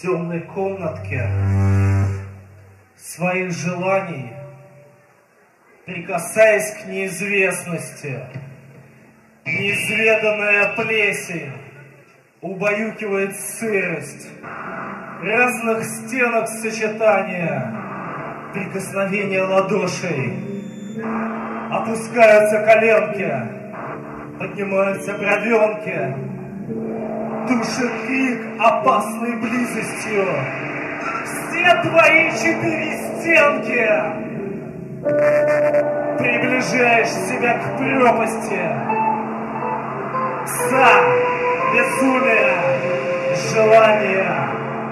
темной комнатке своих желаний, прикасаясь к неизвестности, неизведанная плесень убаюкивает сырость разных стенок сочетания, прикосновения ладошей, опускаются коленки, поднимаются бровенки, душит крик опасной близостью. Все твои 4 стенки! Приближаешь себя к пропасти. Пса, безумие, желание.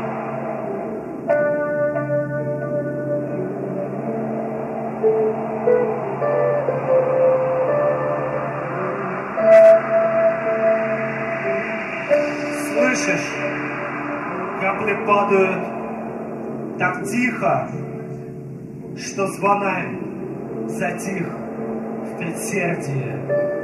Слышишь, капли падают так тихо, что звонарь затих в предсердии.